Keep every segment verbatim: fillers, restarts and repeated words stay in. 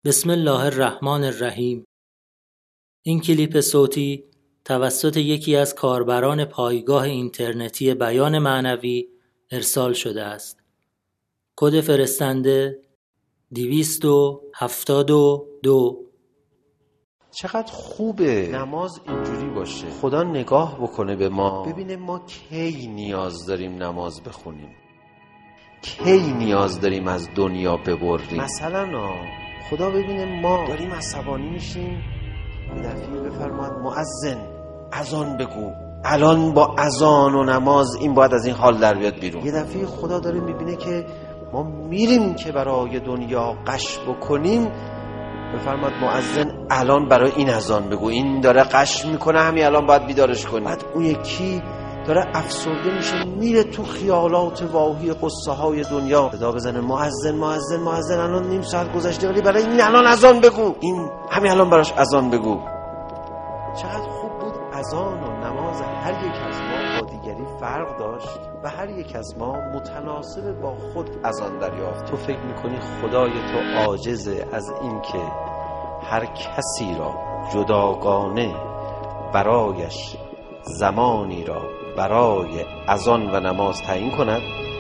بسم الله الرحمن الرحیم. این کلیپ صوتی توسط یکی از کاربران پایگاه اینترنتی بیان معنوی ارسال شده است. کد فرستنده دویست و هفتاد و دو. چقدر خوبه نماز اینجوری باشه، خدا نگاه بکنه به ما، ببینه ما کی نیاز داریم نماز بخونیم، کی نیاز داریم از دنیا ببریم. مثلا خدا ببینه ما داریم عصبانی میشیم، یه دفعه بفرماد مؤذن اذان بگو، الان با اذان و نماز این باید از این حال در بیاد بیرون. یه دفعه خدا داره میبینه که ما میریم که برای دنیا قش بکنیم، بفرماد مؤذن الان برای این اذان بگو، این داره قش میکنه همین الان باید بیدارش کنی. بعد اون یکی داره افسرده میشه میره تو خیالات واهی قصه های دنیا، صدا بزنه مؤذن مؤذن مؤذن الان نیم ساعت گذشته ولی برای این الان اذان بگو، این همین الان براش اذان بگو. چقدر خوب بود اذان و نماز هر یک از ما با دیگری فرق داشت و هر یک از ما متناسب با خود اذان دریافت. تو فکر میکنی خدای تو عاجزه از این که هر کسی را جداگانه برایش زمانی را برای اذان و نماز تعیین کند،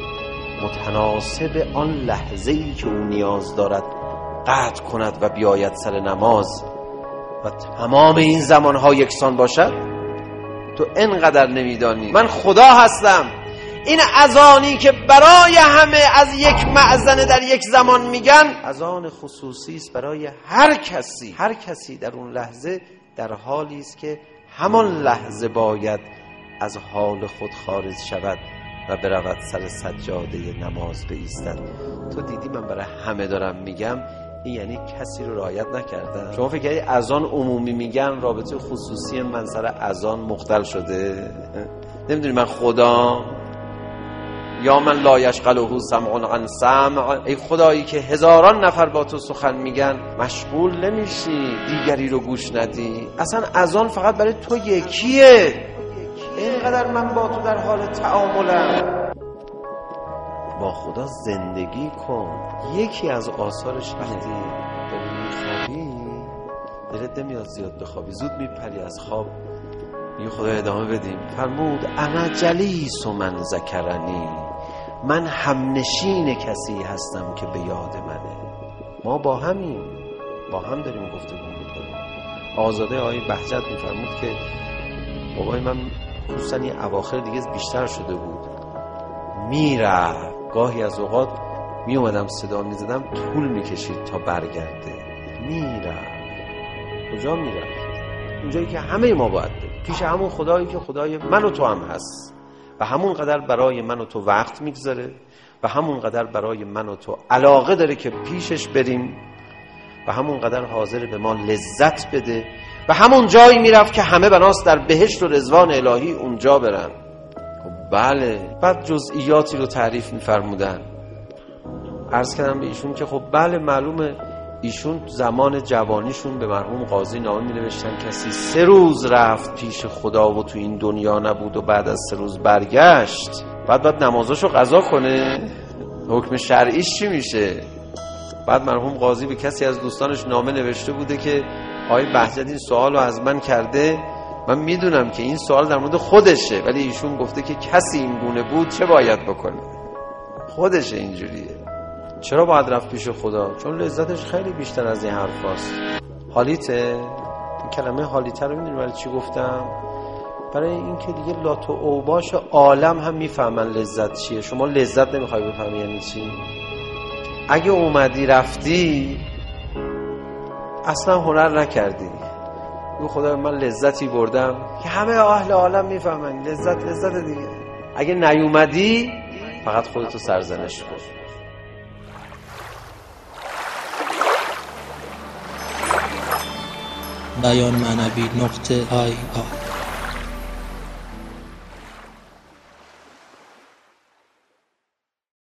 متناسب آن لحظه‌ای که او نیاز دارد قطع کند و بیاید سر نماز و تمام این زمانها یکسان باشد؟ تو انقدر نمیدانی من خدا هستم. این اذانی که برای همه از یک مأذن در یک زمان میگن، اذان خصوصی است برای هر کسی. هر کسی در اون لحظه در حالی است که همان لحظه باید از حال خود خارج شود و برود سر سجاده نماز بایستد. تو دیدی من برای همه دارم میگم، این یعنی کسی رو رعایت نکردم. شما فکر کردی اذان عمومی میگن، رابطه خصوصی من سر اذان مختل شده؟ نمیدونی من خدا یا من لا یشغله سمع عن سمع، ای خدایی که هزاران نفر با تو سخن میگن مشغول نمیشی دیگری رو گوش ندی. اصلا اذان فقط برای تو یکیه، اینقدر من با تو در حال تعاملم. با خدا زندگی کن. یکی از آثارش وقتی داری میخوابی دلت نمیاد زیاد بخوابی، زود میپری از خواب، میگه خدا ادامه بدیم. فرمود انا جلیس من ذکرنی، من همنشین کسی هستم که به یاد منه. ما با همیم، با هم داریم گفتگو میکنیم. آزاده آقای بهجت میفرمود که بابای من خصوصا این اواخر دیگه بیشتر شده بود، میره گاهی از اوقات می اومدم صدا می زدم طول می کشید تا برگرده. میره کجا میره؟ اونجایی که همه ما باید بریم، پیش همون خدایی که خدای من و تو هم هست و همون قدر برای من و تو وقت میگذاره و همون قدر برای من و تو علاقه داره که پیشش بریم و همون قدر حاضر به ما لذت بده و همون جایی میرفت که همه بناست در بهشت و رضوان الهی اونجا برن. بله. بعد جزئیاتی رو تعریف می‌فرمودن. عرض کردم به ایشون که خب بله معلومه ایشون زمان جوانیشون به مرحوم قاضی نامه می‌نوشتن کسی سه روز رفت پیش خدا و تو این دنیا نبود و بعد از سه روز برگشت، بعد بعد نمازاشو قضا کنه، حکم شرعیش چی میشه؟ بعد مرحوم قاضی به کسی از دوستانش نامه نوشته بوده که آقای بهجت این سوالو از من کرده، من میدونم که این سوال در مورد خودشه ولی ایشون گفته که کسی این گونه بود چه باید بکنه؟ خودشه اینجوریه. چرا باید رفت پیش خدا؟ چون لذتش خیلی بیشتر از این حرف هست. حالیته؟ این کلمه حالیته رو میدونی برای چی گفتم؟ برای این که دیگه لات و اوباش عالم هم میفهمن لذت چیه. شما لذت نمیخوای بفهمی یعنی چی؟ اگه اومدی رفتی اصلا هنر نکردی. او خدا من لذتی بردم که همه اهل عالم میفهمن لذت لذت دیگه. اگه نیومدی فقط خودتو سرزنش کن. بیان معنوی نقطه آی آی